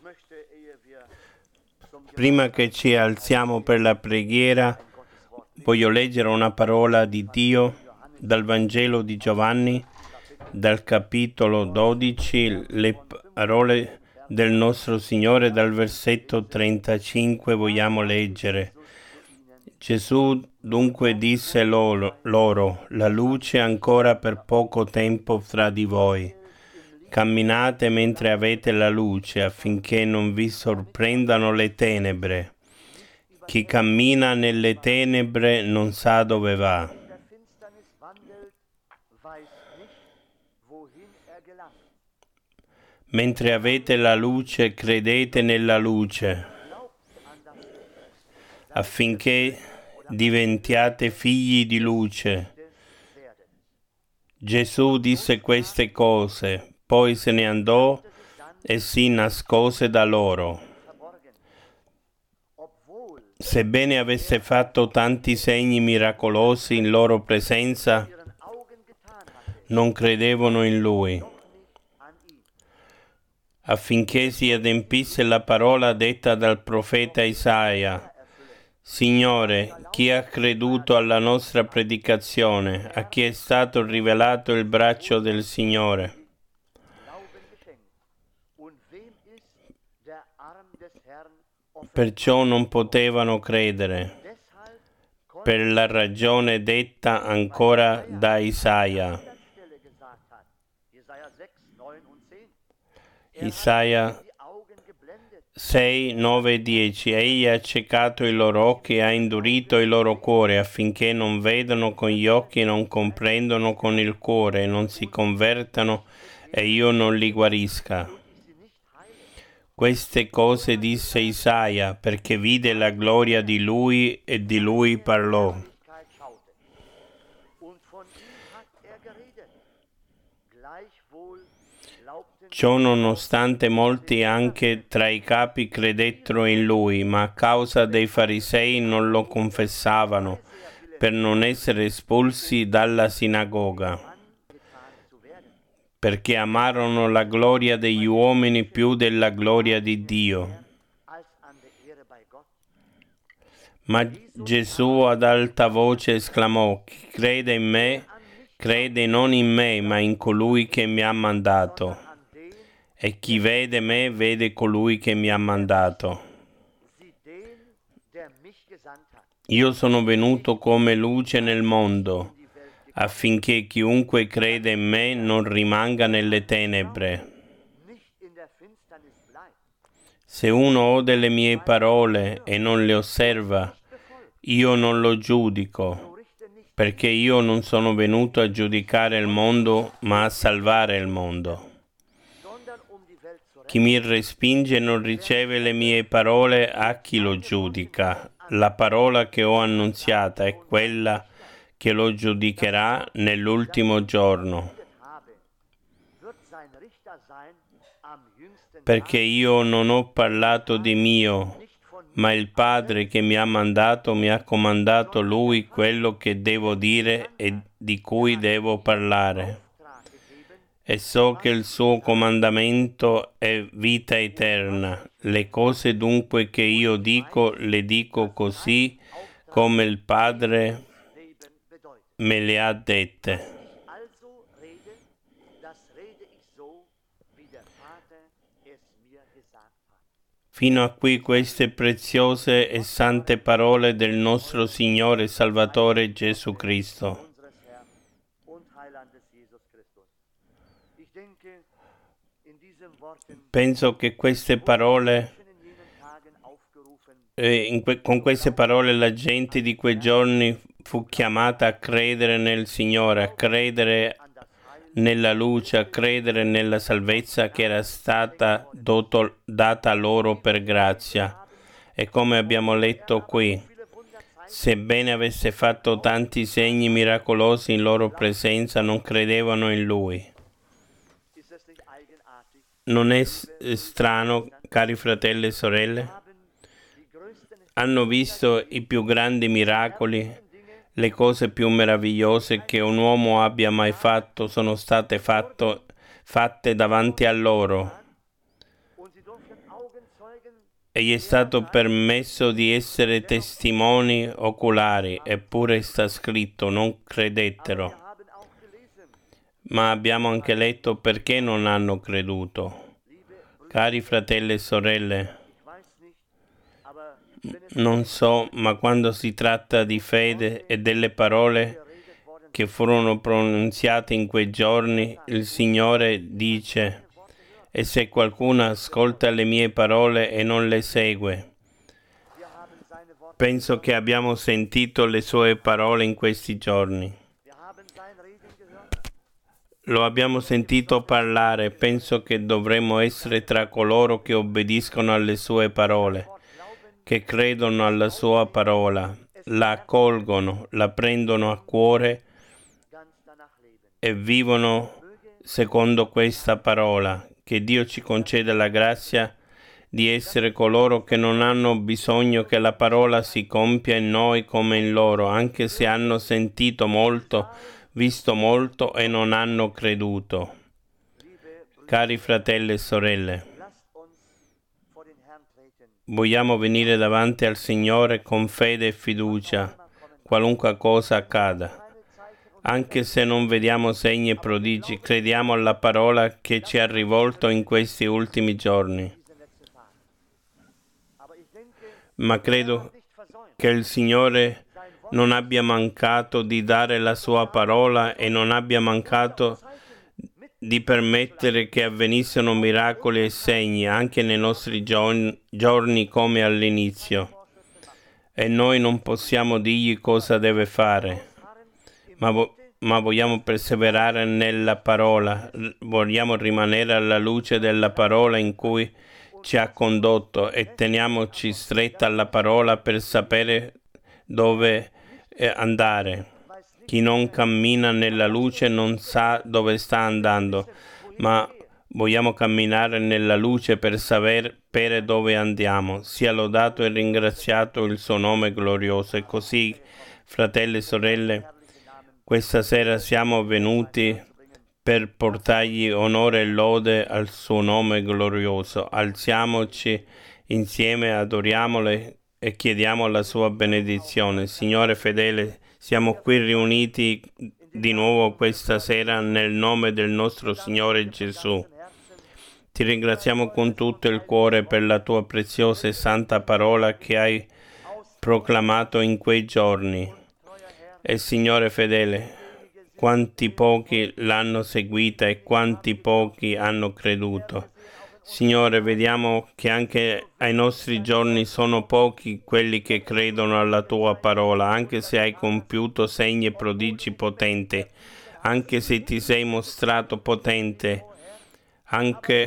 Prima che ci alziamo per la preghiera, voglio leggere una parola di Dio dal Vangelo di Giovanni, dal capitolo 12, le parole del nostro Signore dal versetto 35 vogliamo leggere. Gesù dunque disse loro, la luce ancora per poco tempo fra di voi. Camminate mentre avete la luce, affinché non vi sorprendano le tenebre. Chi cammina nelle tenebre non sa dove va. Mentre avete la luce, credete nella luce, affinché diventiate figli di luce. Gesù disse queste cose, poi se ne andò e si nascose da loro. Sebbene avesse fatto tanti segni miracolosi in loro presenza, non credevano in Lui. Affinché si adempisse la parola detta dal profeta Isaia. Signore, chi ha creduto alla nostra predicazione? A chi è stato rivelato il braccio del Signore? Perciò non potevano credere, per la ragione detta ancora da Isaia. Isaia 6, 9 e 10. Egli ha accecato i loro occhi e ha indurito il loro cuore, affinché non vedano con gli occhi e non comprendono con il cuore, e non si convertano e io non li guarisca. Queste cose disse Isaia, perché vide la gloria di Lui e di Lui parlò. Ciò nonostante molti anche tra i capi credettero in Lui, ma a causa dei farisei non lo confessavano, per non essere espulsi dalla sinagoga, perché amarono la gloria degli uomini più della gloria di Dio. Ma Gesù ad alta voce esclamò, chi crede in me, crede non in me, ma in colui che mi ha mandato. E chi vede me, vede colui che mi ha mandato. Io sono venuto come luce nel mondo, affinché chiunque crede in me non rimanga nelle tenebre. Se uno ode le mie parole e non le osserva, io non lo giudico, perché io non sono venuto a giudicare il mondo, ma a salvare il mondo. Chi mi respinge non riceve le mie parole, a chi lo giudica. La parola che ho annunziata è quella che lo giudicherà nell'ultimo giorno. Perché io non ho parlato di mio, ma il Padre che mi ha mandato mi ha comandato Lui quello che devo dire e di cui devo parlare. E so che il suo comandamento è vita eterna. Le cose dunque che io dico, le dico così come il Padre me le ha dette. Fino a qui queste preziose e sante parole del nostro Signore e Salvatore Gesù Cristo. Penso che queste parole, con queste parole la gente di quei giorni fu chiamata a credere nel Signore, a credere nella luce, a credere nella salvezza che era stata data loro per grazia. E come abbiamo letto qui, sebbene avesse fatto tanti segni miracolosi in loro presenza, non credevano in Lui. Non è strano, cari fratelli e sorelle? Hanno visto i più grandi miracoli, le cose più meravigliose che un uomo abbia mai fatto sono state fatte davanti a loro. e gli è stato permesso di essere testimoni oculari, eppure sta scritto, non credettero. Ma abbiamo anche letto perché non hanno creduto. Cari fratelli e sorelle, non so, ma quando si tratta di fede e delle parole che furono pronunziate in quei giorni, il Signore dice: e se qualcuno ascolta le mie parole e non le segue. Penso che abbiamo sentito le sue parole in questi giorni. Lo abbiamo sentito parlare, penso che dovremmo essere tra coloro che obbediscono alle sue parole, che credono alla sua parola, la accolgono, la prendono a cuore e vivono secondo questa parola. Che Dio ci conceda la grazia di essere coloro che non hanno bisogno che la parola si compia in noi come in loro, anche se hanno sentito molto, visto molto e non hanno creduto. Cari fratelli e sorelle, vogliamo venire davanti al Signore con fede e fiducia, qualunque cosa accada. Anche se non vediamo segni e prodigi, crediamo alla parola che ci ha rivolto in questi ultimi giorni. Ma credo che il Signore non abbia mancato di dare la sua parola e non abbia mancato di permettere che avvenissero miracoli e segni anche nei nostri giorni come all'inizio. E noi non possiamo dirgli cosa deve fare, ma vogliamo perseverare nella parola, vogliamo rimanere alla luce della parola in cui ci ha condotto e teniamoci stretta alla parola per sapere dove andare. Chi non cammina nella luce non sa dove sta andando, ma vogliamo camminare nella luce per sapere dove andiamo. Sia lodato e ringraziato il suo nome glorioso. E così, fratelli e sorelle, questa sera siamo venuti per portargli onore e lode al suo nome glorioso. Alziamoci insieme, adoriamolo e chiediamo la sua benedizione. Signore fedele, siamo qui riuniti di nuovo questa sera nel nome del nostro Signore Gesù. Ti ringraziamo con tutto il cuore per la tua preziosa e santa parola che hai proclamato in quei giorni. E Signore fedele, quanti pochi l'hanno seguita e quanti pochi hanno creduto. Signore, vediamo che anche ai nostri giorni sono pochi quelli che credono alla tua parola, anche se hai compiuto segni e prodigi potenti, anche se ti sei mostrato potente, anche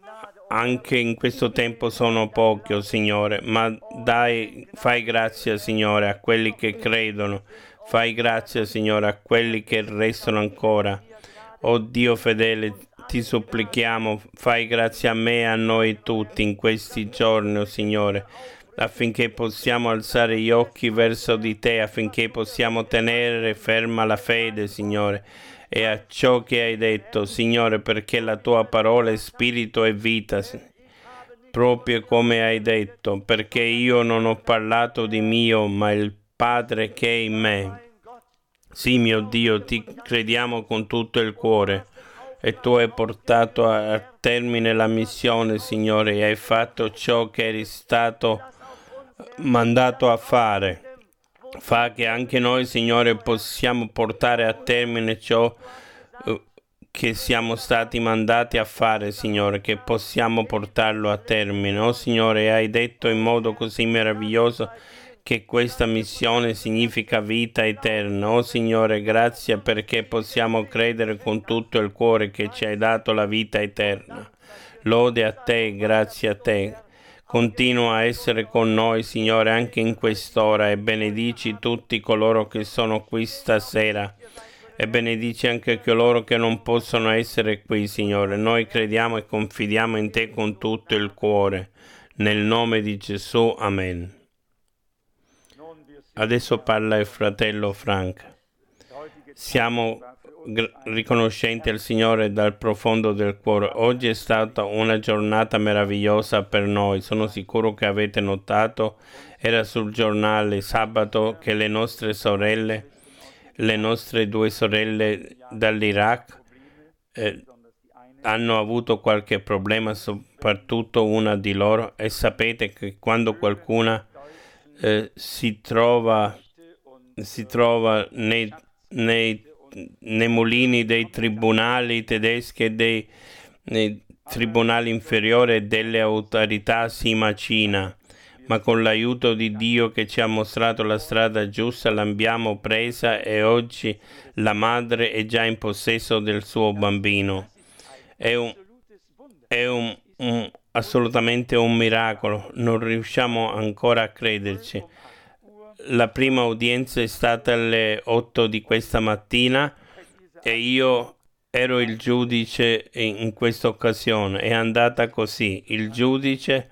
in questo tempo sono pochi, oh Signore, ma fai grazia, Signore, a quelli che credono. Fai grazia, Signore, a quelli che restano ancora. Oh Dio fedele, ti supplichiamo, fai grazia a me e a noi tutti in questi giorni, oh Signore, affinché possiamo alzare gli occhi verso di te, affinché possiamo tenere ferma la fede, Signore, e a ciò che hai detto, Signore, perché la tua parola è spirito e vita, proprio come hai detto, perché io non ho parlato di mio, ma il Padre che è in me. Sì, mio Dio, ti crediamo con tutto il cuore e tu hai portato a termine la missione, Signore, e hai fatto ciò che eri stato mandato a fare. Fa che anche noi, Signore, possiamo portare a termine ciò che siamo stati mandati a fare, Signore, che possiamo portarlo a termine. Oh Signore, hai detto in modo così meraviglioso che questa missione significa vita eterna. Oh Signore, grazie perché possiamo credere con tutto il cuore che ci hai dato la vita eterna. Lode a te, grazie a te. Continua a essere con noi, Signore, anche in quest'ora e benedici tutti coloro che sono qui stasera e benedici anche coloro che non possono essere qui, Signore. Noi crediamo e confidiamo in te con tutto il cuore. Nel nome di Gesù, amen. Adesso parla il fratello Frank. Siamo riconoscenti al Signore dal profondo del cuore. Oggi è stata una giornata meravigliosa per noi. Sono sicuro che avete notato, era sul giornale sabato, che le nostre sorelle, le nostre due sorelle dall'Iraq, hanno avuto qualche problema, soprattutto una di loro, e sapete che quando qualcuna si trova nei mulini dei tribunali tedeschi e nei tribunali inferiori e delle autorità si macina, ma con l'aiuto di Dio che ci ha mostrato la strada giusta l'abbiamo presa e oggi la madre è già in possesso del suo bambino. È assolutamente un miracolo, non riusciamo ancora a crederci. La prima udienza è stata alle 8 di questa mattina e io ero il giudice in questa occasione. È andata così. Il giudice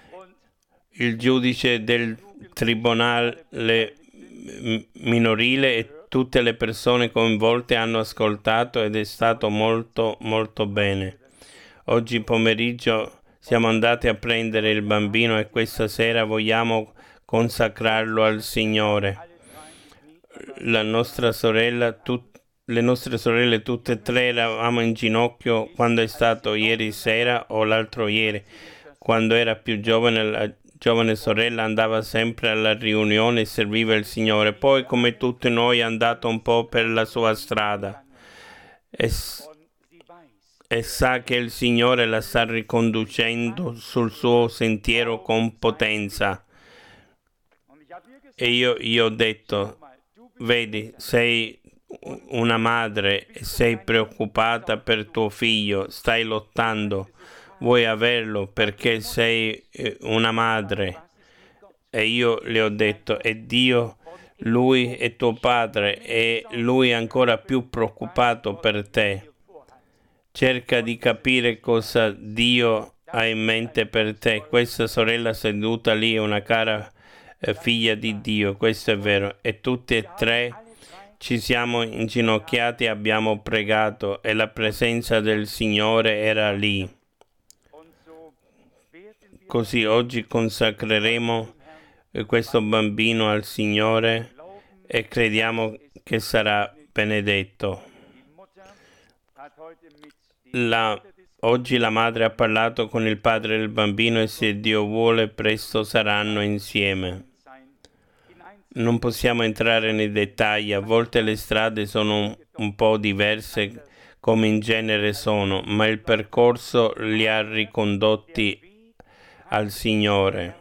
del tribunale minorile e tutte le persone coinvolte hanno ascoltato ed è stato molto molto bene. Oggi pomeriggio siamo andati a prendere il bambino e questa sera vogliamo consacrarlo al Signore. La nostra sorella, le nostre sorelle tutte e tre eravamo in ginocchio quando è stato ieri sera o l'altro ieri. Quando era più giovane, la giovane sorella andava sempre alla riunione e serviva il Signore. Poi, come tutti noi, è andato un po' per la sua strada e sa che il Signore la sta riconducendo sul suo sentiero con potenza. E io ho detto, vedi, sei una madre e sei preoccupata per tuo figlio, stai lottando, vuoi averlo perché sei una madre. E io le ho detto, è Dio, lui è tuo padre e lui è ancora più preoccupato per te. Cerca di capire cosa Dio ha in mente per te. Questa sorella seduta lì è una cara figlia di Dio, questo è vero. E tutti e tre ci siamo inginocchiati e abbiamo pregato e la presenza del Signore era lì. Così oggi consacreremo questo bambino al Signore e crediamo che sarà benedetto. Oggi la madre ha parlato con il padre del bambino e se Dio vuole presto saranno insieme. Non possiamo entrare nei dettagli, a volte le strade sono un po' diverse come in genere sono, ma il percorso li ha ricondotti al Signore.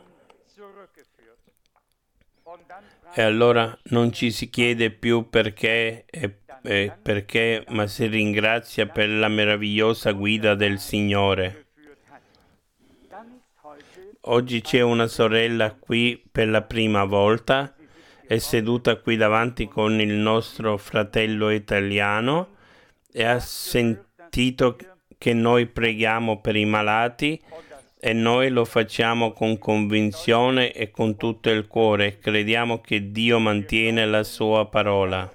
E allora non ci si chiede più perché, ma si ringrazia per la meravigliosa guida del Signore. Oggi c'è una sorella qui per la prima volta, è seduta qui davanti con il nostro fratello italiano e ha sentito che noi preghiamo per i malati e noi lo facciamo con convinzione e con tutto il cuore. Crediamo che Dio mantiene la sua parola.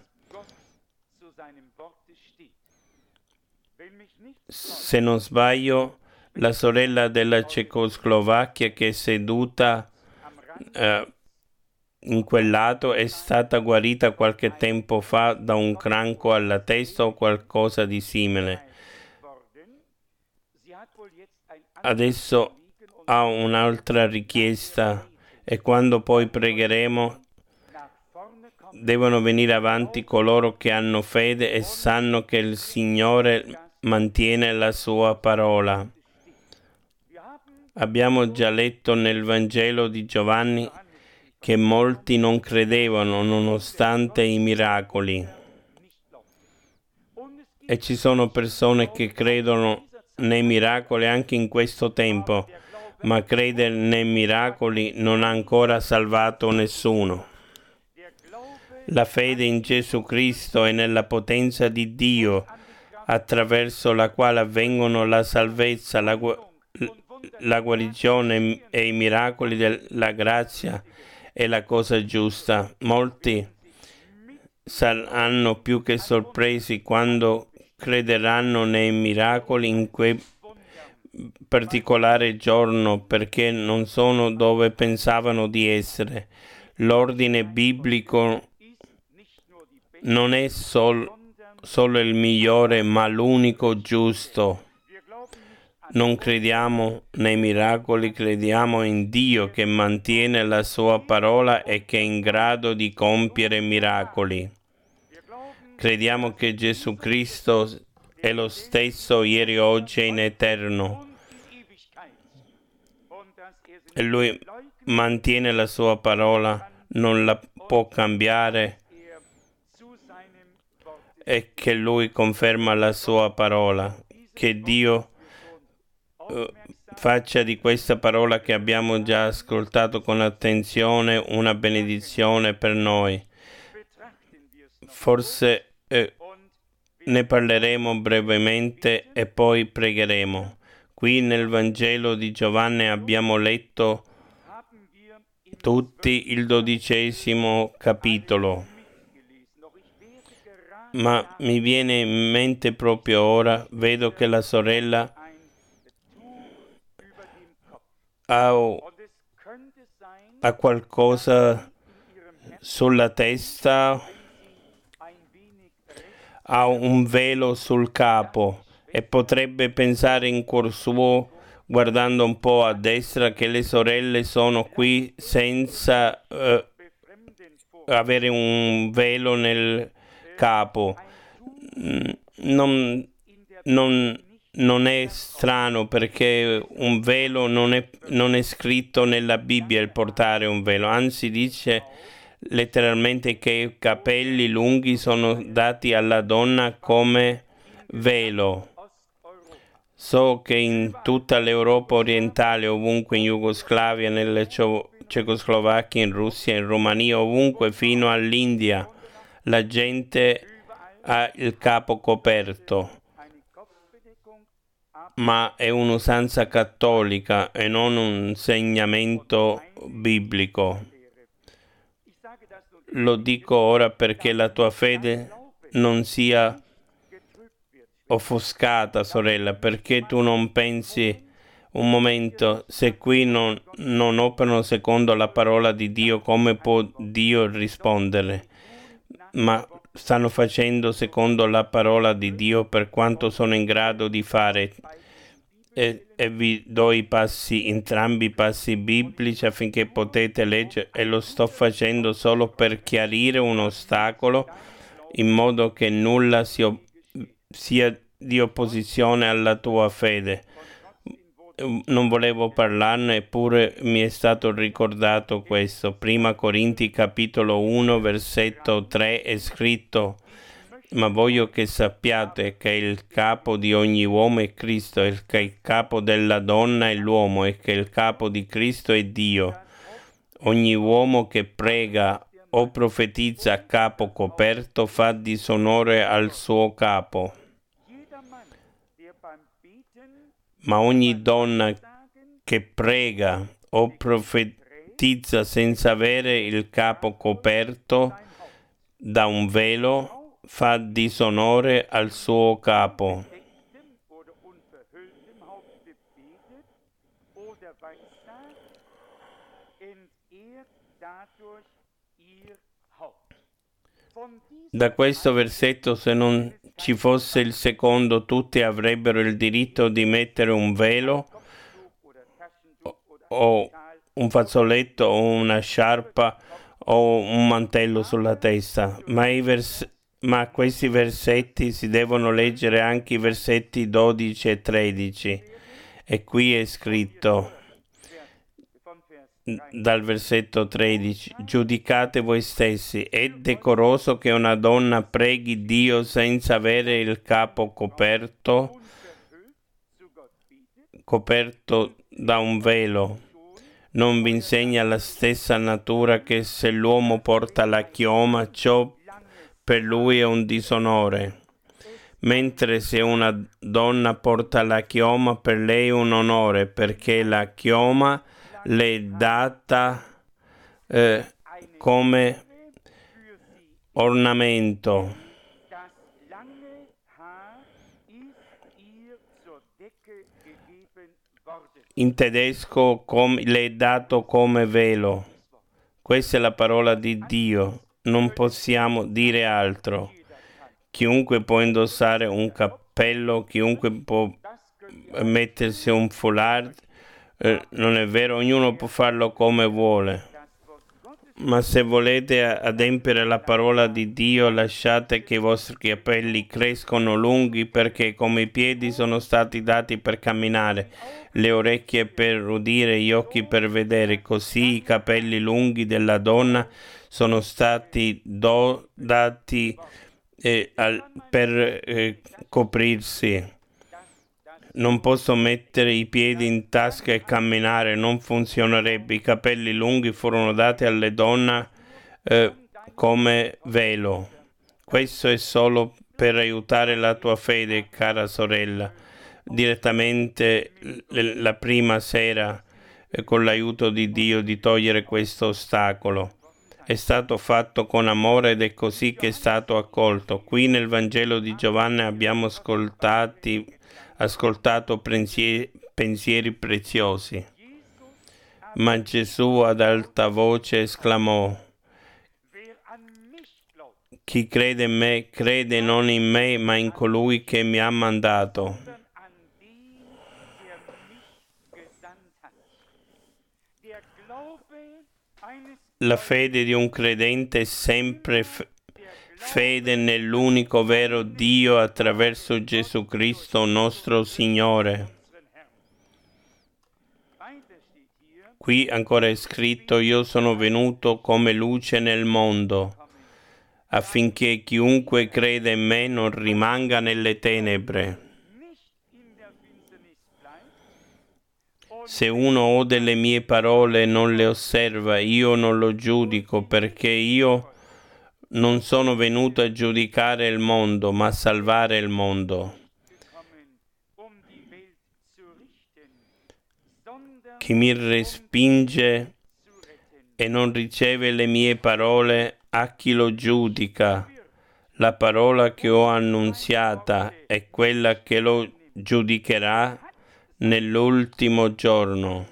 Se non sbaglio, la sorella della Cecoslovacchia che è seduta in quel lato è stata guarita qualche tempo fa da un cranco alla testa o qualcosa di simile. Adesso ha un'altra richiesta e quando poi pregheremo devono venire avanti coloro che hanno fede e sanno che il Signore mantiene la sua parola. Abbiamo già letto nel Vangelo di Giovanni che molti non credevano nonostante i miracoli. E ci sono persone che credono nei miracoli anche in questo tempo, ma credere nei miracoli non ha ancora salvato nessuno. La fede in Gesù Cristo e nella potenza di Dio, attraverso la quale avvengono la salvezza, la guarigione e i miracoli della grazia, è la cosa giusta. Molti saranno più che sorpresi quando crederanno nei miracoli in quel particolare giorno, perché non sono dove pensavano di essere. L'ordine biblico non è solo il migliore, ma l'unico giusto. Non crediamo nei miracoli, crediamo in Dio che mantiene la sua parola e che è in grado di compiere miracoli. Crediamo che Gesù Cristo è lo stesso ieri, oggi e in eterno. E Lui mantiene la sua parola, non la può cambiare, e che Lui conferma la sua parola. Che Dio faccia di questa parola che abbiamo già ascoltato con attenzione una benedizione per noi. Forse ne parleremo brevemente e poi pregheremo. Qui nel Vangelo di Giovanni abbiamo letto tutti il 12° capitolo, ma mi viene in mente proprio ora, vedo che la sorella ha qualcosa sulla testa, ha un velo sul capo e potrebbe pensare in cuor suo, guardando un po' a destra, che le sorelle sono qui senza avere un velo nel capo. Non è strano, perché un velo non è scritto nella Bibbia il portare un velo, anzi dice letteralmente che i capelli lunghi sono dati alla donna come velo. So che in tutta l'Europa orientale, ovunque, in Jugoslavia, nella Cecoslovacchia, in Russia, in Romania, ovunque fino all'India, la gente ha il capo coperto, ma è un'usanza cattolica e non un insegnamento biblico. Lo dico ora perché la tua fede non sia offuscata, sorella, perché tu non pensi un momento: se qui non operano secondo la parola di Dio, come può Dio rispondere? Ma stanno facendo secondo la parola di Dio per quanto sono in grado di fare. E vi do entrambi i passi biblici affinché potete leggere, e lo sto facendo solo per chiarire un ostacolo, in modo che nulla sia di opposizione alla tua fede. Non volevo parlarne, eppure mi è stato ricordato questo. Prima Corinti capitolo 1 versetto 3 è scritto: ma voglio che sappiate che il capo di ogni uomo è Cristo, e che il capo della donna è l'uomo, e che il capo di Cristo è Dio. Ogni uomo che prega o profetizza a capo coperto fa disonore al suo capo. Ma ogni donna che prega o profetizza senza avere il capo coperto da un velo fa disonore al suo capo. Da questo versetto, se non ci fosse il secondo, tutti avrebbero il diritto di mettere un velo o un fazzoletto o una sciarpa o un mantello sulla testa, ma questi versetti si devono leggere anche i versetti 12 e 13, e qui è scritto dal versetto 13: giudicate voi stessi, è decoroso che una donna preghi Dio senza avere il capo coperto da un velo? Non vi insegna la stessa natura che se l'uomo porta la chioma, ciò per lui è un disonore, mentre se una donna porta la chioma, per lei è un onore, perché la chioma le è data come ornamento. In tedesco le è dato come velo. Questa è la parola di Dio, non possiamo dire altro. Chiunque può indossare un cappello, chiunque può mettersi un foulard, non è vero, ognuno può farlo come vuole. Ma se volete adempiere la parola di Dio, lasciate che i vostri capelli crescano lunghi, perché come i piedi sono stati dati per camminare, le orecchie per udire, gli occhi per vedere, così i capelli lunghi della donna sono stati dati per coprirsi. Non posso mettere i piedi in tasca e camminare, non funzionerebbe. I capelli lunghi furono dati alle donne come velo. Questo è solo per aiutare la tua fede, cara sorella. Direttamente la prima sera, con l'aiuto di Dio, di togliere questo ostacolo. È stato fatto con amore ed è così che è stato accolto. Qui nel Vangelo di Giovanni abbiamo ascoltato pensieri preziosi. Ma Gesù ad alta voce esclamò: chi crede in me, crede non in me, ma in colui che mi ha mandato. La fede di un credente è sempre fede nell'unico vero Dio attraverso Gesù Cristo nostro Signore. Qui ancora è scritto: io sono venuto come luce nel mondo, affinché chiunque crede in me non rimanga nelle tenebre. Se uno ode le mie parole e non le osserva, io non lo giudico, perché io non sono venuto a giudicare il mondo, ma a salvare il mondo. Chi mi respinge e non riceve le mie parole, a chi lo giudica. La parola che ho annunziata è quella che lo giudicherà nell'ultimo giorno.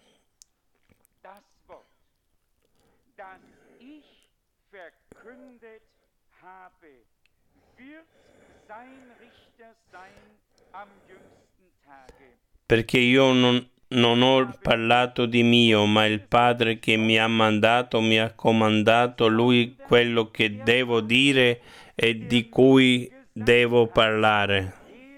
Perché io non ho parlato di mio, ma il Padre che mi ha mandato mi ha comandato lui quello che devo dire e di cui devo parlare.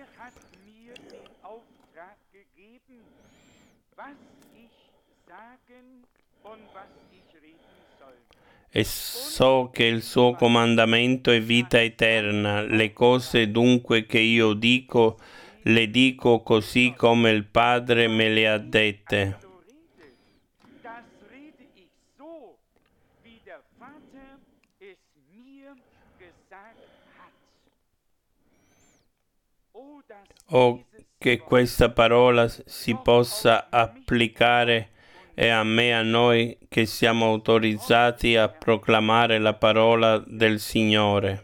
E so che il suo comandamento è vita eterna. Le cose dunque che io dico, le dico così come il Padre me le ha dette. O che questa parola si possa applicare e a me e a noi che siamo autorizzati a proclamare la parola del Signore.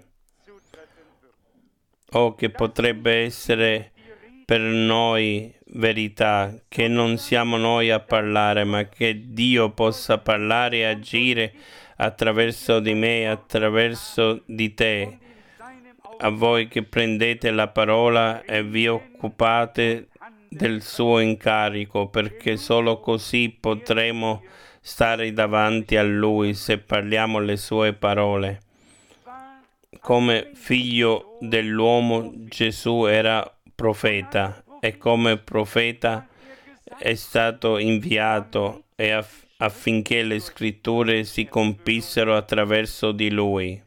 O che potrebbe essere per noi verità, che non siamo noi a parlare, ma che Dio possa parlare e agire attraverso di me e attraverso di te. A voi che prendete la parola e vi occupate del suo incarico, perché solo così potremo stare davanti a Lui se parliamo le sue parole. Come figlio dell'uomo Gesù era profeta e come profeta è stato inviato affinché le scritture si compissero attraverso di Lui.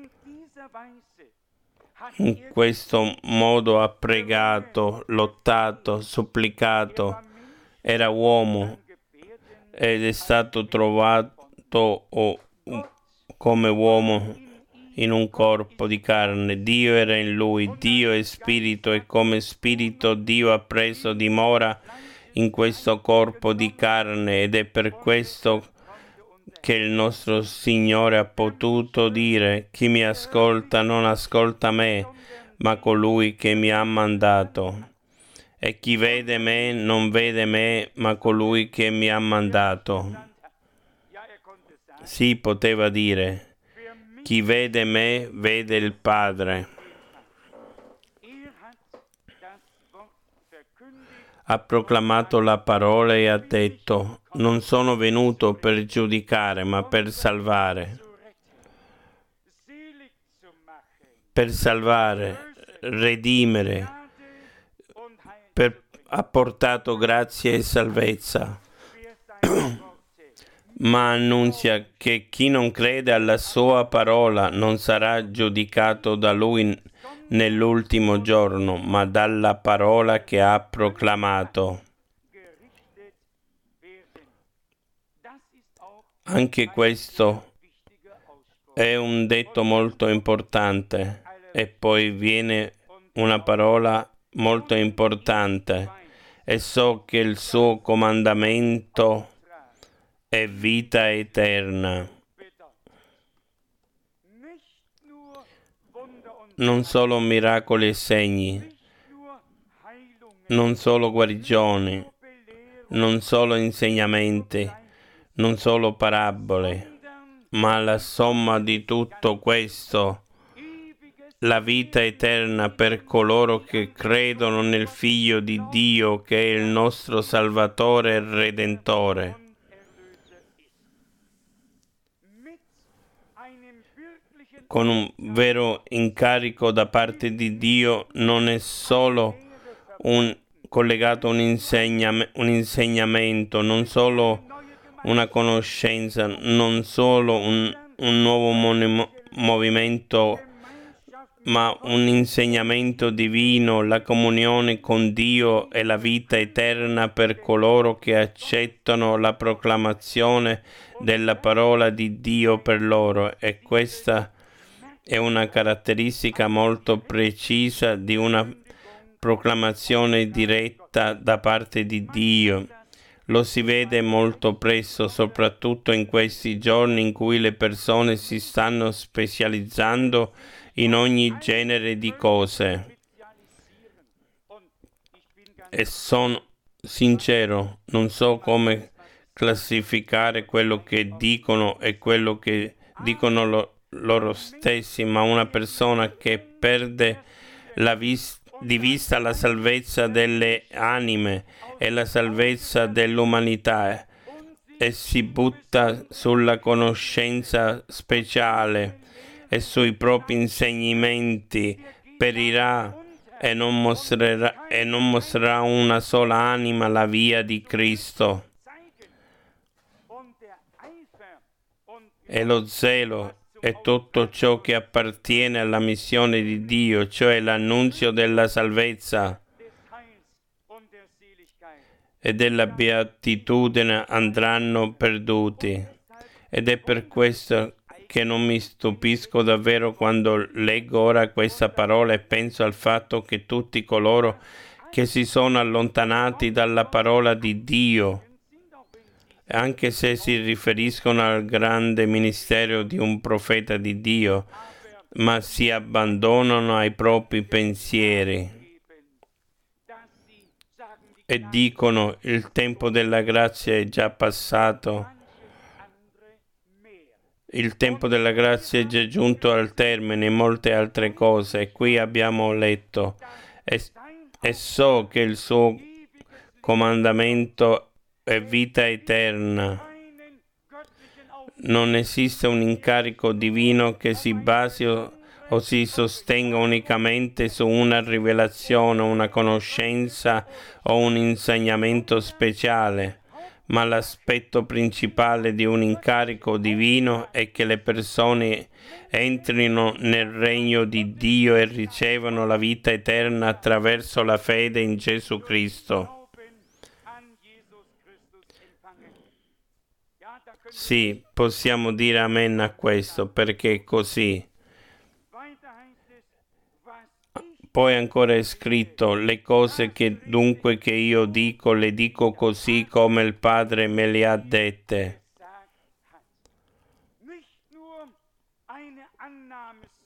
In questo modo ha pregato, lottato, supplicato, era uomo ed è stato trovato come uomo in un corpo di carne. Dio era in lui, Dio è spirito e come spirito Dio ha preso dimora in questo corpo di carne ed è per questo che il nostro Signore ha potuto dire: chi mi ascolta non ascolta me, ma colui che mi ha mandato. E chi vede me non vede me, ma colui che mi ha mandato. Sì, poteva dire: chi vede me vede il Padre. Ha proclamato la parola e ha detto: non sono venuto per giudicare, ma per salvare, redimere, ha portato grazia e salvezza. Ma annunzia che chi non crede alla sua parola non sarà giudicato da lui nell'ultimo giorno, ma dalla parola che ha proclamato. Anche questo è un detto molto importante. E poi viene una parola molto importante: e so che il suo comandamento è vita eterna. Non solo miracoli e segni, non solo guarigioni, non solo insegnamenti, non solo parabole, ma la somma di tutto questo, la vita eterna per coloro che credono nel Figlio di Dio, che è il nostro Salvatore e Redentore. Con un vero incarico da parte di Dio, non è solo collegato a un insegnamento, non solo una conoscenza, non solo un nuovo movimento, ma un insegnamento divino, la comunione con Dio e la vita eterna per coloro che accettano la proclamazione della parola di Dio per loro. E questa è una caratteristica molto precisa di una proclamazione diretta da parte di Dio. Lo si vede molto presto, soprattutto in questi giorni in cui le persone si stanno specializzando in ogni genere di cose. E sono sincero, non so come classificare quello che dicono e quello che dicono loro stessi, ma una persona che perde di vista la salvezza delle anime e la salvezza dell'umanità e si butta sulla conoscenza speciale e sui propri insegnamenti, perirà e non mostrerà una sola anima la via di Cristo. E lo zelo è tutto ciò che appartiene alla missione di Dio, cioè l'annunzio della salvezza e della beatitudine, andranno perduti. Ed è per questo che non mi stupisco davvero quando leggo ora questa parola e penso al fatto che tutti coloro che si sono allontanati dalla parola di Dio, anche se si riferiscono al grande ministero di un profeta di Dio, ma si abbandonano ai propri pensieri e dicono: il tempo della grazia è già passato, il tempo della grazia è già giunto al termine, e molte altre cose. E qui abbiamo letto: e so che il suo comandamento è vita eterna. Non esiste un incarico divino che si basi o si sostenga unicamente su una rivelazione, una conoscenza o un insegnamento speciale, ma l'aspetto principale di un incarico divino è che le persone entrino nel regno di Dio e ricevano la vita eterna attraverso la fede in Gesù Cristo. Sì, possiamo dire amen a questo, perché è così. Poi ancora è scritto: le cose che dunque che io dico, le dico così come il Padre me le ha dette.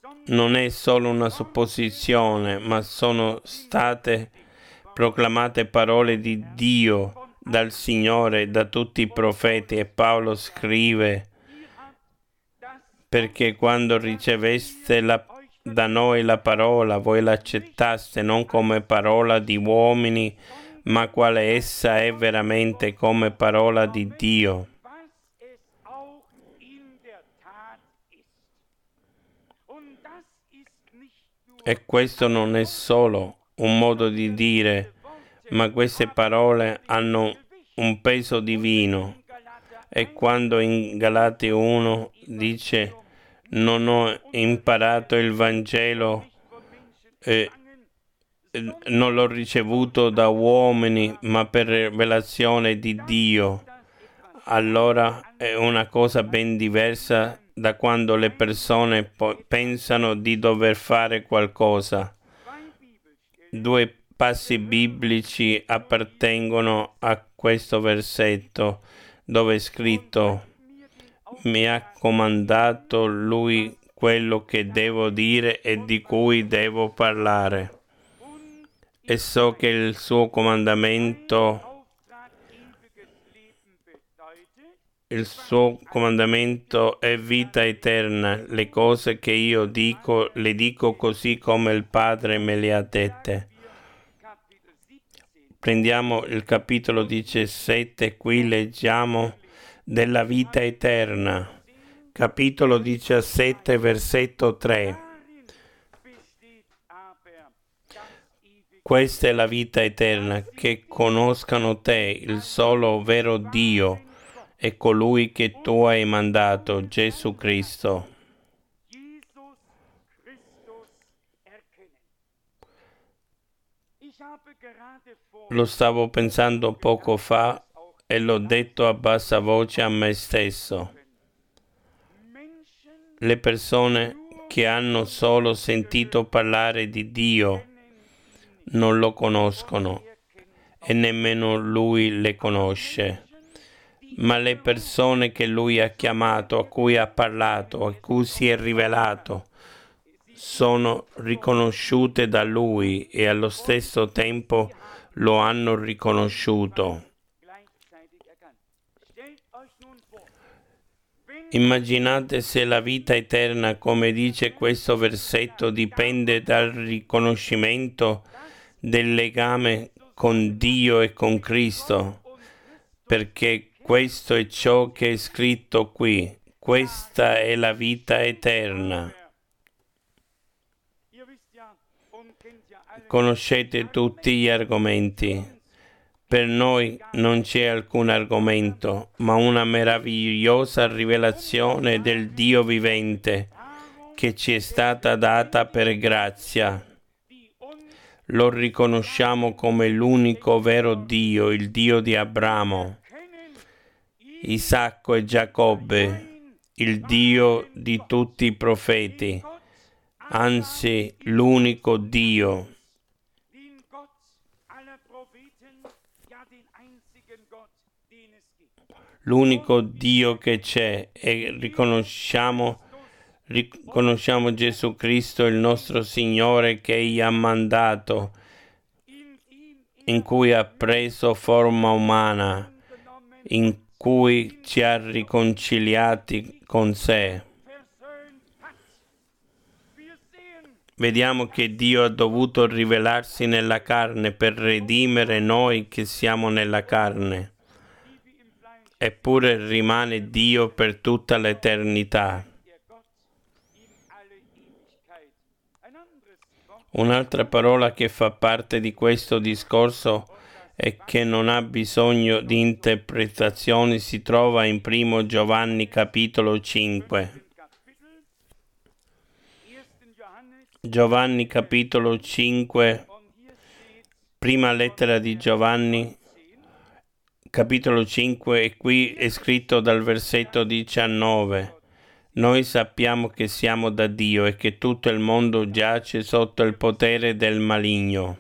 non è solo una supposizione, ma sono state proclamate parole di Dio dal Signore, da tutti i profeti, e Paolo scrive: perché quando riceveste da noi la parola, voi l'accettaste non come parola di uomini, ma quale essa è veramente, come parola di Dio. E questo non è solo un modo di dire, ma queste parole hanno un peso divino. E quando in Galati 1 dice: non ho imparato il Vangelo, non l'ho ricevuto da uomini, ma per rivelazione di Dio. Allora è una cosa ben diversa da quando le persone pensano di dover fare qualcosa. Due passi biblici appartengono a questo versetto, dove è scritto: mi ha comandato lui quello che devo dire e di cui devo parlare. E so che il suo comandamento è vita eterna. Le cose che io dico, le dico così come il Padre me le ha dette. Prendiamo il capitolo 17, qui leggiamo della vita eterna. Capitolo 17, versetto 3. Questa è la vita eterna, che conoscano te, il solo vero Dio, e colui che tu hai mandato, Gesù Cristo. Lo stavo pensando poco fa e l'ho detto a bassa voce a me stesso. Le persone che hanno solo sentito parlare di Dio non lo conoscono e nemmeno Lui le conosce. Ma le persone che Lui ha chiamato, a cui ha parlato, a cui si è rivelato, sono riconosciute da Lui e allo stesso tempo lo hanno riconosciuto. Immaginate se la vita eterna, come dice questo versetto, dipende dal riconoscimento del legame con Dio e con Cristo, perché questo è ciò che è scritto qui. Questa è la vita eterna. Conoscete tutti gli argomenti. Per noi non c'è alcun argomento, ma una meravigliosa rivelazione del Dio vivente che ci è stata data per grazia. Lo riconosciamo come l'unico vero Dio, il Dio di Abramo, Isacco e Giacobbe, il Dio di tutti i profeti, anzi l'unico Dio. L'unico Dio che c'è, e riconosciamo Gesù Cristo, il nostro Signore, che Egli ha mandato, in cui ha preso forma umana, in cui ci ha riconciliati con sé. Vediamo che Dio ha dovuto rivelarsi nella carne per redimere noi che siamo nella carne. Eppure rimane Dio per tutta l'eternità. Un'altra parola che fa parte di questo discorso e che non ha bisogno di interpretazioni si trova in 1 Giovanni capitolo 5. Giovanni capitolo 5, prima lettera di Giovanni, capitolo 5, e qui è scritto dal versetto 19. Noi sappiamo che siamo da Dio e che tutto il mondo giace sotto il potere del maligno.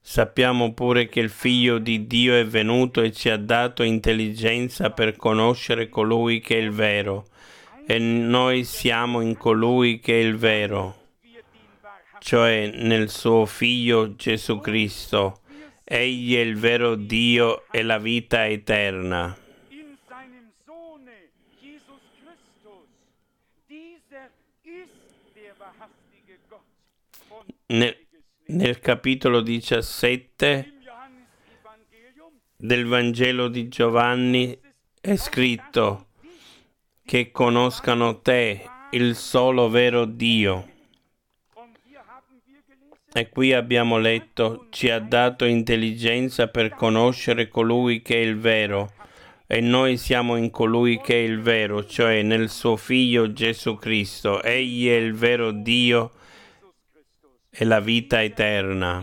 Sappiamo pure che il Figlio di Dio è venuto e ci ha dato intelligenza per conoscere colui che è il vero, e noi siamo in colui che è il vero, cioè nel suo Figlio Gesù Cristo. Egli è il vero Dio e la vita eterna. Nel capitolo 17 del Vangelo di Giovanni è scritto che conoscano te, il solo vero Dio. E qui abbiamo letto, ci ha dato intelligenza per conoscere colui che è il vero, e noi siamo in colui che è il vero, cioè nel suo Figlio Gesù Cristo. Egli è il vero Dio e la vita eterna.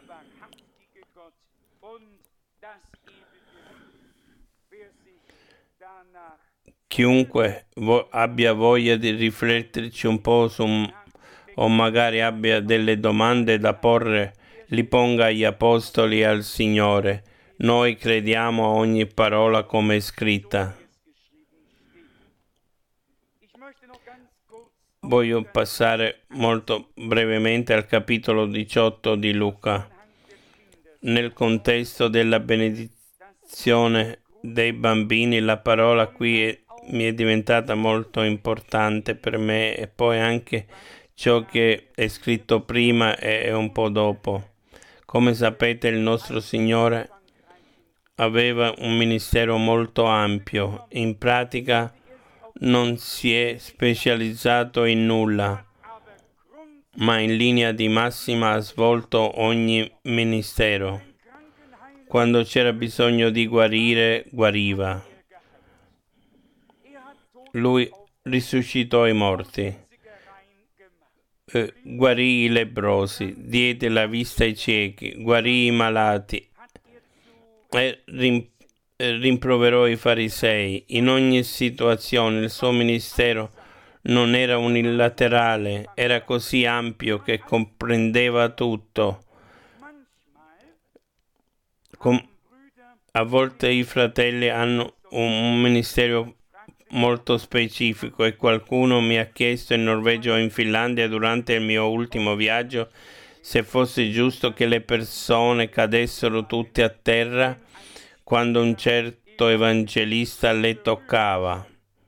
Chiunque abbia voglia di rifletterci un po' su, o magari abbia delle domande da porre, li ponga agli apostoli e al Signore. Noi crediamo a ogni parola come è scritta. Voglio passare molto brevemente al capitolo 18 di Luca. Nel contesto della benedizione dei bambini, la parola qui mi è diventata molto importante per me, e poi anche ciò che è scritto prima e un po' dopo. Come sapete, il nostro Signore aveva un ministero molto ampio. In pratica non si è specializzato in nulla, ma in linea di massima ha svolto ogni ministero. Quando c'era bisogno di guarire, guariva. Lui risuscitò i morti, guarì i lebbrosi, diede la vista ai ciechi, guarì i malati e rimproverò i farisei. In ogni situazione il suo ministero non era unilaterale, era così ampio che comprendeva tutto. A volte i fratelli hanno un ministero molto specifico, e qualcuno mi ha chiesto in Norvegia o in Finlandia durante il mio ultimo viaggio se fosse giusto che le persone cadessero tutte a terra quando un certo evangelista le toccava.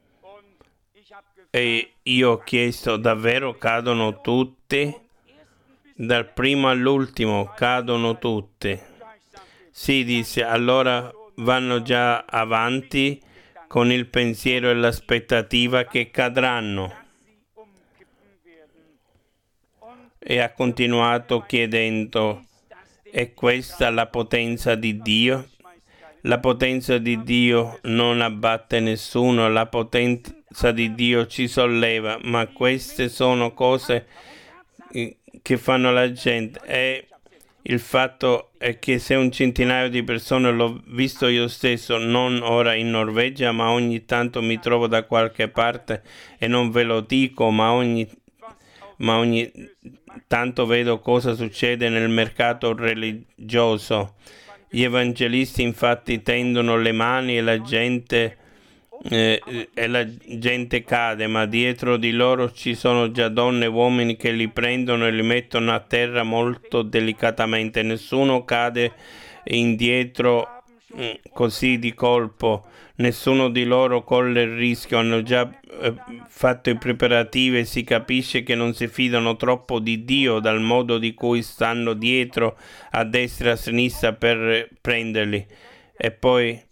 E io ho chiesto: davvero cadono tutti? Dal primo all'ultimo cadono tutti. Sì, disse, allora vanno già avanti con il pensiero e l'aspettativa che cadranno. E ha continuato chiedendo: è questa la potenza di Dio? La potenza di Dio non abbatte nessuno, la potenza di Dio ci solleva, ma queste sono cose che fanno la gente. E il fatto è che se un centinaio di persone, l'ho visto io stesso, non ora in Norvegia, ma ogni tanto mi trovo da qualche parte, e non ve lo dico, ma ogni tanto vedo cosa succede nel mercato religioso. Gli evangelisti infatti tendono le mani e la gente cade, ma dietro di loro ci sono già donne e uomini che li prendono e li mettono a terra molto delicatamente. Nessuno cade indietro così di colpo, nessuno di loro colle il rischio, hanno già fatto i preparativi e si capisce che non si fidano troppo di Dio dal modo di cui stanno dietro a destra e a sinistra per prenderli. E poi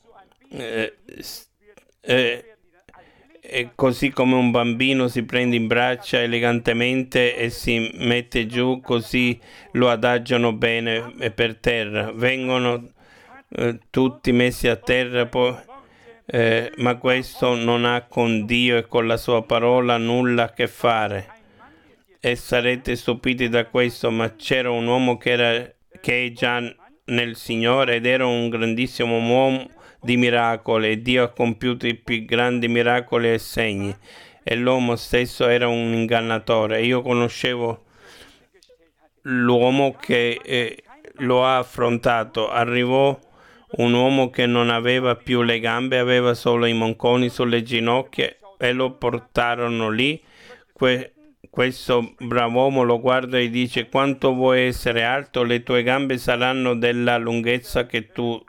e così come un bambino si prende in braccia elegantemente e si mette giù, così lo adagiano bene per terra. Vengono tutti messi a terra, poi, ma questo non ha con Dio e con la sua parola nulla a che fare. E sarete stupiti da questo, ma c'era un uomo che è già nel Signore ed era un grandissimo uomo di miracoli, e Dio ha compiuto i più grandi miracoli e segni, e l'uomo stesso era un ingannatore. Io conoscevo l'uomo che lo ha affrontato. Arrivò un uomo che non aveva più le gambe, aveva solo i monconi sulle ginocchia e lo portarono lì. Questo brav'uomo lo guarda e dice: quanto vuoi essere alto? Le tue gambe saranno della lunghezza che tu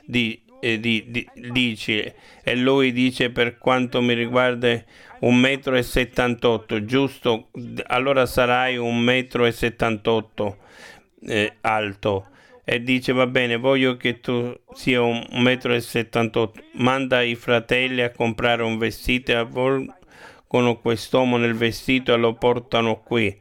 dici. E lui dice: per quanto mi riguarda 1,78 m, giusto? Allora sarai 1,78 m alto. E dice: va bene, voglio che tu sia 1,78 m. Manda i fratelli a comprare un vestito e avvolgono quest'uomo nel vestito e lo portano qui.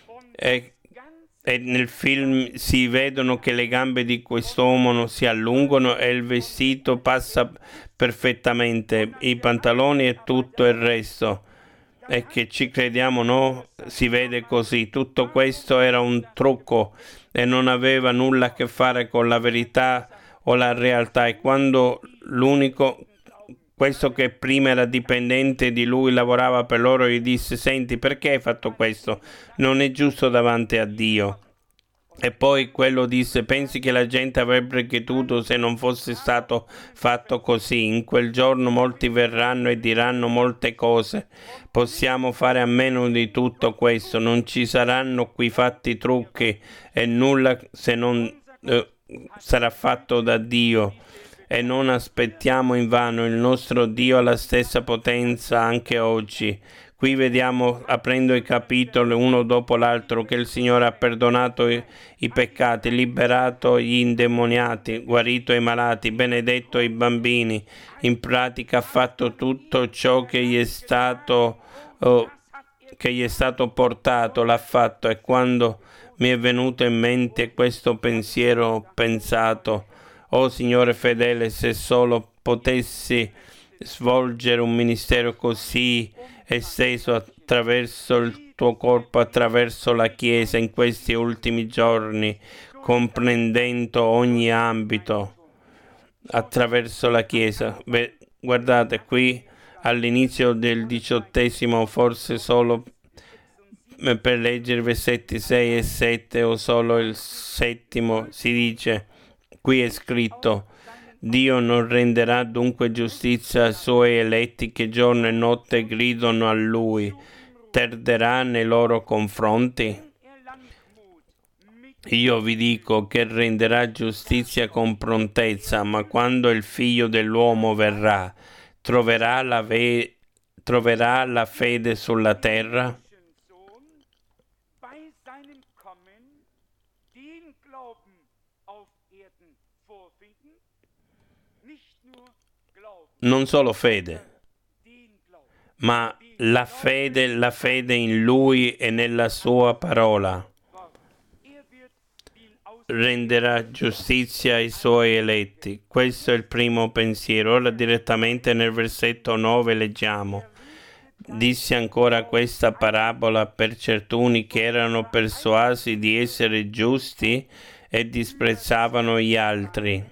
E nel film si vedono che le gambe di quest'uomo non si allungano e il vestito passa perfettamente, i pantaloni e tutto il resto. E che ci crediamo, no? Si vede così. Tutto questo era un trucco e non aveva nulla a che fare con la verità o la realtà. E quando questo che prima era dipendente di lui, lavorava per loro, gli disse: senti, perché hai fatto questo? Non è giusto davanti a Dio. E poi quello disse: pensi che la gente avrebbe creduto se non fosse stato fatto così? In quel giorno molti verranno e diranno molte cose. Possiamo fare a meno di tutto questo. Non ci saranno qui fatti trucchi e nulla se non sarà fatto da Dio. E non aspettiamo invano, il nostro Dio ha la stessa potenza anche oggi. Qui vediamo, aprendo i capitoli uno dopo l'altro, che il Signore ha perdonato i peccati, liberato gli indemoniati, guarito i malati, benedetto i bambini. In pratica ha fatto tutto ciò che gli è stato portato, l'ha fatto. E quando mi è venuto in mente questo pensiero, ho pensato: oh Signore fedele, se solo potessi svolgere un ministero così esteso attraverso il tuo corpo, attraverso la Chiesa in questi ultimi giorni, comprendendo ogni ambito attraverso la Chiesa. Beh, guardate qui all'inizio del 18°, forse solo per leggere i versetti 6 e 7 o solo il 7°, si dice, qui è scritto: Dio non renderà dunque giustizia ai suoi eletti che giorno e notte gridano a Lui, tarderà nei loro confronti? Io vi dico che renderà giustizia con prontezza, ma quando il Figlio dell'uomo verrà, troverà la fede sulla terra? Non solo fede, ma la fede in Lui e nella Sua parola. Renderà giustizia ai Suoi eletti. Questo è il primo pensiero. Ora direttamente nel versetto 9 leggiamo: disse ancora questa parabola per certuni che erano persuasi di essere giusti e disprezzavano gli altri.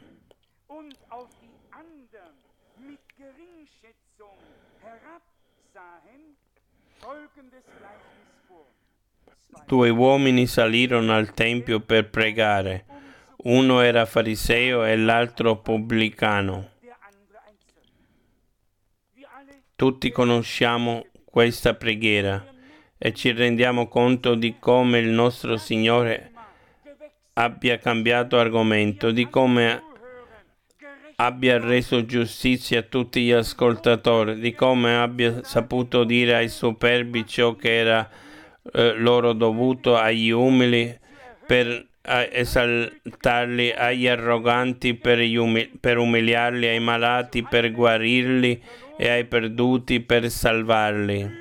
Due uomini salirono al tempio per pregare. Uno era fariseo e l'altro pubblicano. Tutti conosciamo questa preghiera e ci rendiamo conto di come il nostro Signore abbia cambiato argomento, di come abbia reso giustizia a tutti gli ascoltatori, di come abbia saputo dire ai superbi ciò che era loro dovuto, agli umili per esaltarli, agli arroganti per umiliarli, ai malati per guarirli e ai perduti per salvarli.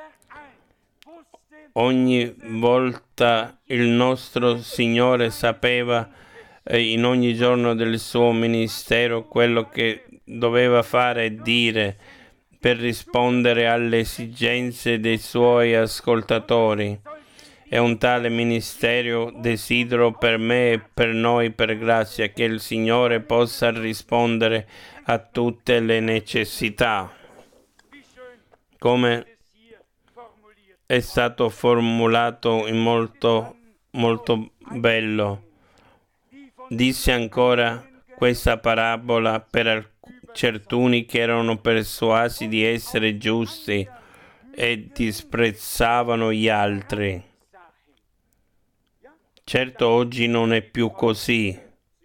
Ogni volta il nostro Signore sapeva in ogni giorno del suo ministero quello che doveva fare e dire per rispondere alle esigenze dei suoi ascoltatori. E un tale ministero desidero per me e per noi, per grazia, che il Signore possa rispondere a tutte le necessità. Come è stato formulato in molto bello. Disse ancora questa parabola per certuni che erano persuasi di essere giusti e disprezzavano gli altri. Certo, oggi non è più così,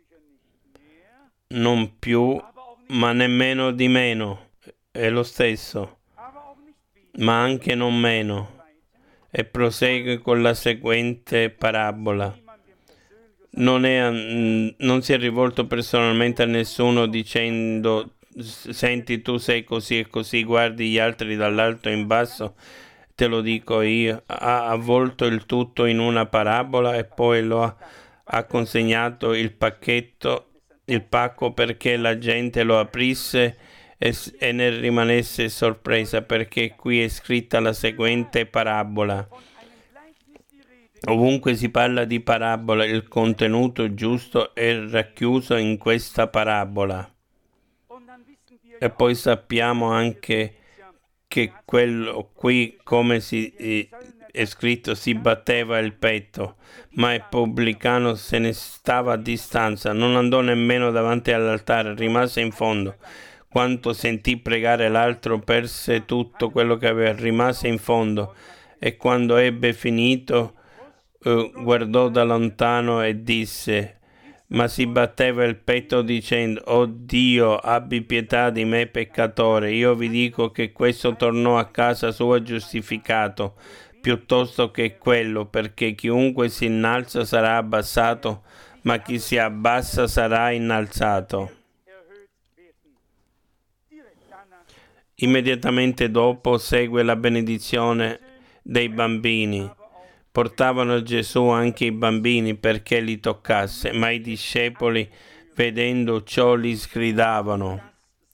non più, ma nemmeno di meno, è lo stesso, ma anche non meno. E prosegue con la seguente parabola. Non si è rivolto personalmente a nessuno dicendo: senti, tu sei così e così, guardi gli altri dall'alto in basso, te lo dico io. Ha avvolto il tutto in una parabola e poi ha consegnato il pacco perché la gente lo aprisse e ne rimanesse sorpresa, perché qui è scritta la seguente parabola. Ovunque si parla di parabola, il contenuto giusto è racchiuso in questa parabola. E poi sappiamo anche che quello qui, come è scritto, si batteva il petto, ma il pubblicano se ne stava a distanza, non andò nemmeno davanti all'altare, rimase in fondo. Quando sentì pregare l'altro, perse tutto quello che aveva, rimase in fondo, e quando ebbe finito guardò da lontano e disse, ma si batteva il petto dicendo: oh Dio, abbi pietà di me peccatore. Io vi dico che questo tornò a casa sua giustificato piuttosto che quello, perché chiunque si innalza sarà abbassato, ma chi si abbassa sarà innalzato. Immediatamente dopo segue la benedizione dei bambini. Portavano a Gesù anche i bambini perché li toccasse, ma i discepoli, vedendo ciò, gli sgridavano.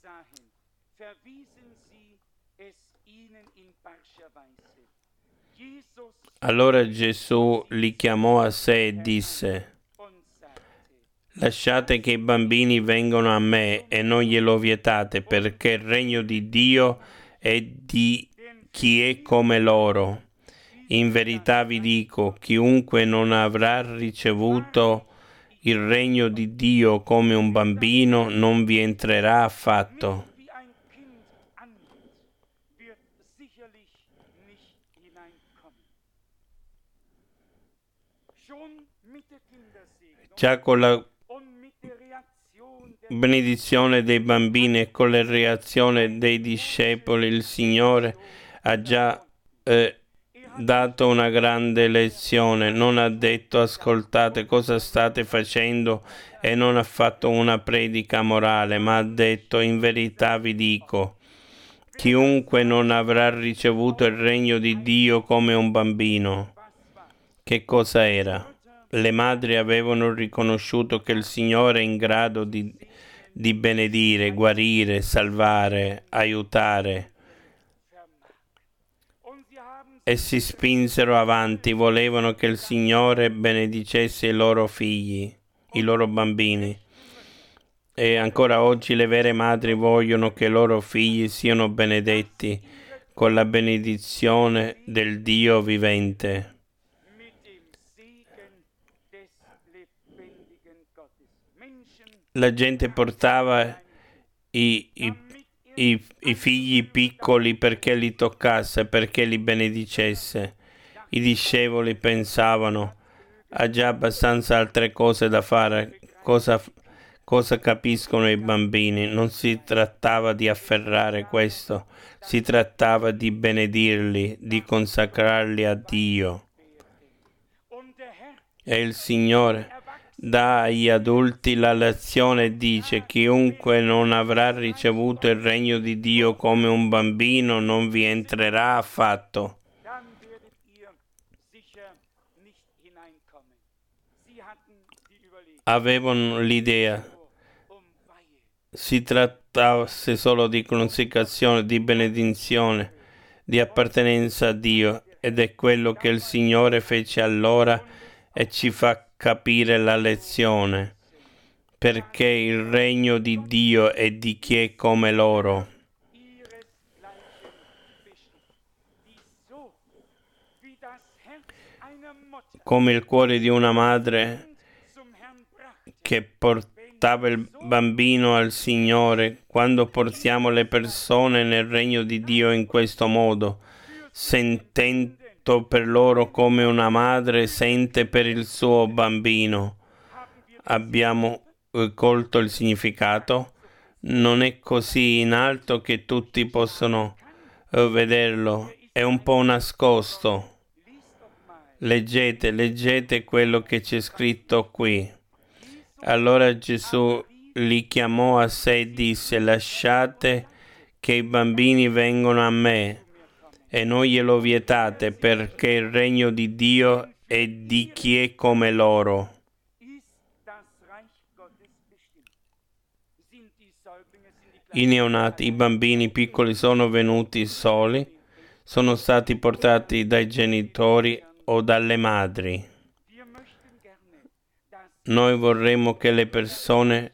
Allora Gesù li chiamò a sé e disse: lasciate che i bambini vengano a me e non glielo vietate, perché il regno di Dio è di chi è come loro. In verità vi dico, chiunque non avrà ricevuto il regno di Dio come un bambino non vi entrerà affatto. Già con la benedizione dei bambini e con la reazione dei discepoli, il Signore ha già dato una grande lezione. Non ha detto: ascoltate cosa state facendo, e non ha fatto una predica morale, ma ha detto: in verità vi dico, chiunque non avrà ricevuto il regno di Dio come un bambino. Che cosa era? Le madri avevano riconosciuto che il Signore è in grado di benedire, guarire, salvare, aiutare, e si spinsero avanti, volevano che il Signore benedicesse i loro figli, i loro bambini. E ancora oggi le vere madri vogliono che i loro figli siano benedetti con la benedizione del Dio vivente. La gente portava i figli piccoli perché li toccasse, perché li benedicesse. I discepoli pensavano: ha già abbastanza altre cose da fare, cosa capiscono i bambini? Non si trattava di afferrare questo, si trattava di benedirli, di consacrarli a Dio. E il Signore dà agli adulti la lezione e dice: chiunque non avrà ricevuto il regno di Dio come un bambino non vi entrerà affatto. Avevano l'idea si trattasse solo di consacrazione, di benedizione, di appartenenza a Dio, ed è quello che il Signore fece allora e ci fa capire la lezione, perché il regno di Dio è di chi è come loro. Come il cuore di una madre che portava il bambino al Signore. Quando portiamo le persone nel regno di Dio in questo modo, sentendo per loro come una madre sente per il suo bambino, abbiamo colto il significato. Non è così in alto che tutti possono vederlo, è un po' nascosto. Leggete quello che c'è scritto qui. Allora Gesù li chiamò a sé e disse: lasciate che i bambini vengano a me e non glielo vietate, perché il regno di Dio è di chi è come loro. I neonati, i bambini piccoli sono venuti soli, sono stati portati dai genitori o dalle madri. Noi vorremmo che le persone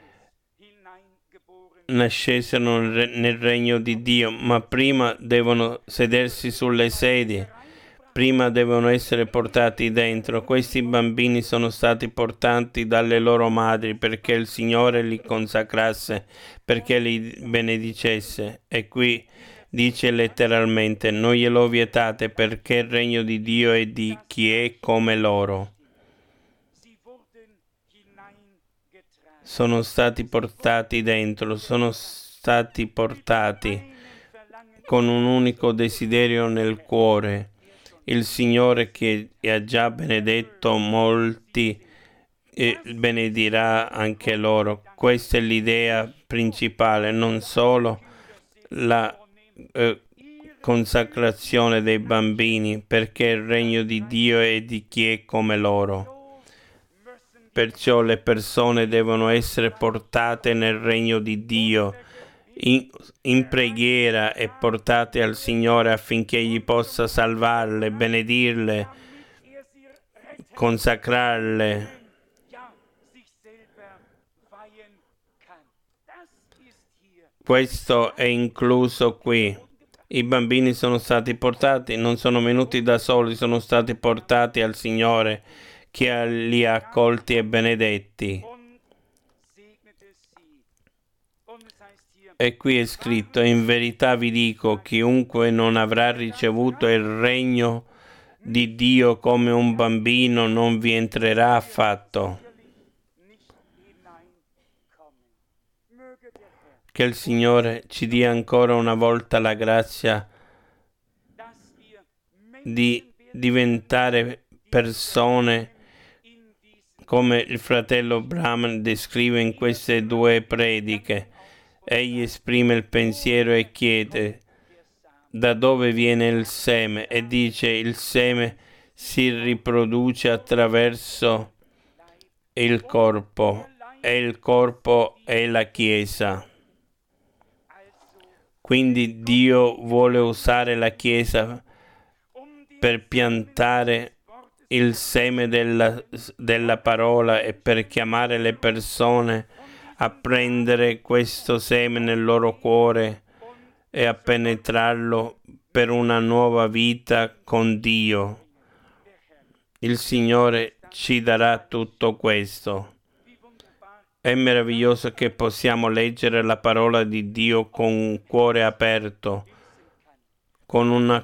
nascessero nel regno di Dio, ma prima devono sedersi sulle sedie, prima devono essere portati dentro. Questi bambini sono stati portati dalle loro madri perché il Signore li consacrasse, perché li benedicesse. E qui dice letteralmente: non glielo vietate, perché il regno di Dio è di chi è come loro. Sono stati portati dentro, sono stati portati con un unico desiderio nel cuore. Il Signore che ha già benedetto molti benedirà anche loro. Questa è l'idea principale, non solo la consacrazione dei bambini, perché il regno di Dio è di chi è come loro. Perciò le persone devono essere portate nel regno di Dio in preghiera e portate al Signore affinché Egli possa salvarle, benedirle, consacrarle. Questo è incluso qui. I bambini sono stati portati, non sono venuti da soli, sono stati portati al Signore che li ha accolti e benedetti. E qui è scritto: in verità vi dico, chiunque non avrà ricevuto il regno di Dio come un bambino non vi entrerà affatto. Che il Signore ci dia ancora una volta la grazia di diventare persone come il fratello Branham descrive in queste due prediche. Egli esprime il pensiero e chiede da dove viene il seme e dice: il seme si riproduce attraverso il corpo e il corpo è la Chiesa. Quindi Dio vuole usare la Chiesa per piantare il seme della parola e per chiamare le persone a prendere questo seme nel loro cuore e a penetrarlo per una nuova vita con Dio. Il Signore ci darà tutto questo. È meraviglioso che possiamo leggere la parola di Dio con un cuore aperto, con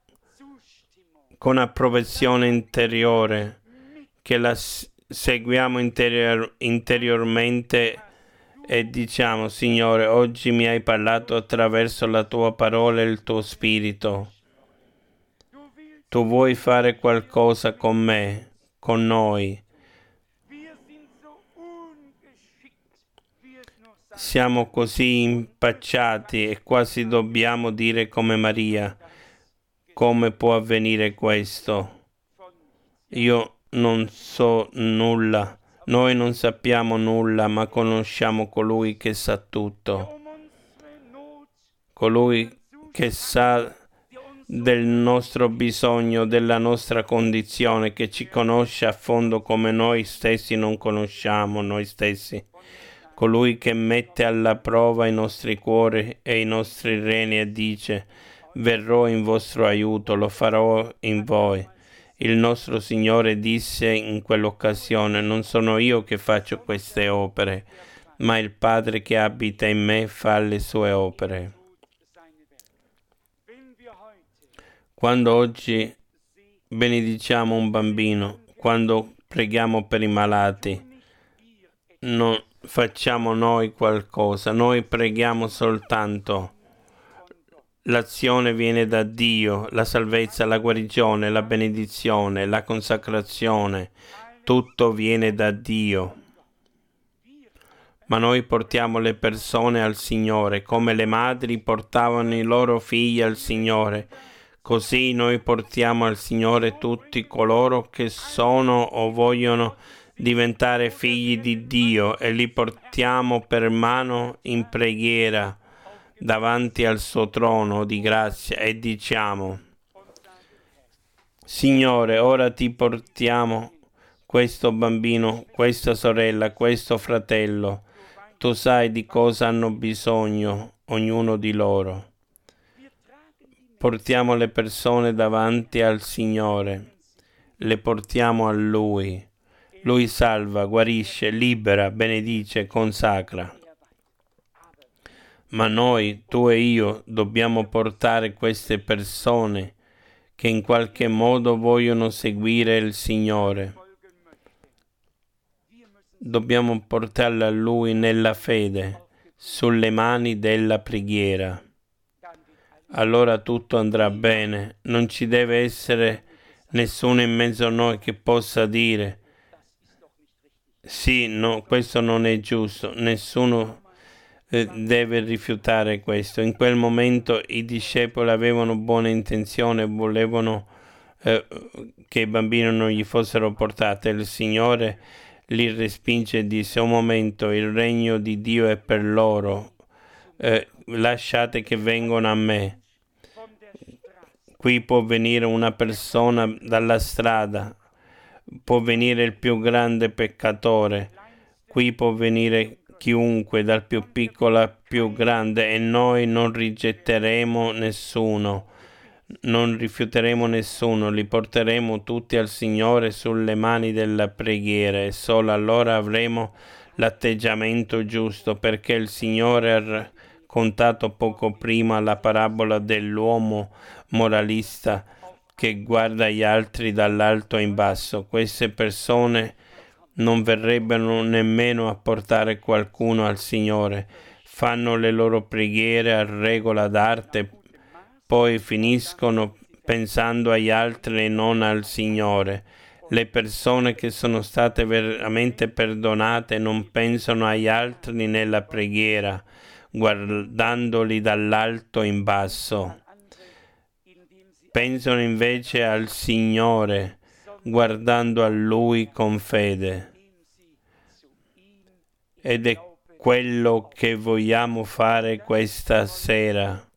approvazione interiore, che la seguiamo interiormente e diciamo: Signore, oggi mi hai parlato attraverso la tua parola e il tuo spirito. Tu vuoi fare qualcosa con me, con noi. Siamo così impacciati e quasi dobbiamo dire come Maria: come può avvenire questo? Io non so nulla. Noi non sappiamo nulla, ma conosciamo colui che sa tutto. Colui che sa del nostro bisogno, della nostra condizione, che ci conosce a fondo come noi stessi non conosciamo noi stessi. Colui che mette alla prova i nostri cuori e i nostri reni e dice: verrò in vostro aiuto, lo farò in voi. Il nostro Signore disse in quell'occasione: non sono io che faccio queste opere, ma il Padre che abita in me fa le sue opere. Quando oggi benediciamo un bambino, quando preghiamo per i malati, non facciamo noi qualcosa, noi preghiamo soltanto. L'azione viene da Dio, la salvezza, la guarigione, la benedizione, la consacrazione, tutto viene da Dio. Ma noi portiamo le persone al Signore, come le madri portavano i loro figli al Signore. Così noi portiamo al Signore tutti coloro che sono o vogliono diventare figli di Dio e li portiamo per mano in preghiera davanti al suo trono di grazia e diciamo: Signore, ora ti portiamo questo bambino, questa sorella, questo fratello. Tu sai di cosa hanno bisogno ognuno di loro. Portiamo le persone davanti al Signore, le portiamo a Lui. Lui salva, guarisce, libera, benedice, consacra. Ma noi, tu e io, dobbiamo portare queste persone che in qualche modo vogliono seguire il Signore. Dobbiamo portarle a Lui nella fede, sulle mani della preghiera. Allora tutto andrà bene. Non ci deve essere nessuno in mezzo a noi che possa dire: sì, no, questo non è giusto. Nessuno deve rifiutare questo. In quel momento i discepoli avevano buone intenzioni, volevano che i bambini non gli fossero portati. Il Signore li respinge e disse: un momento, il regno di Dio è per loro. Lasciate che vengano a me. Qui può venire una persona dalla strada, può venire il più grande peccatore, qui può venire chiunque, dal più piccolo al più grande, e noi non rigetteremo nessuno, non rifiuteremo nessuno, li porteremo tutti al Signore sulle mani della preghiera e solo allora avremo l'atteggiamento giusto, perché il Signore ha contato poco prima la parabola dell'uomo moralista che guarda gli altri dall'alto in basso. Queste persone non verrebbero nemmeno a portare qualcuno al Signore, fanno le loro preghiere a regola d'arte, poi finiscono pensando agli altri e non al Signore. Le persone che sono state veramente perdonate non pensano agli altri nella preghiera, guardandoli dall'alto in basso. Pensano invece al Signore, guardando a Lui con fede. Ed è quello che vogliamo fare questa sera.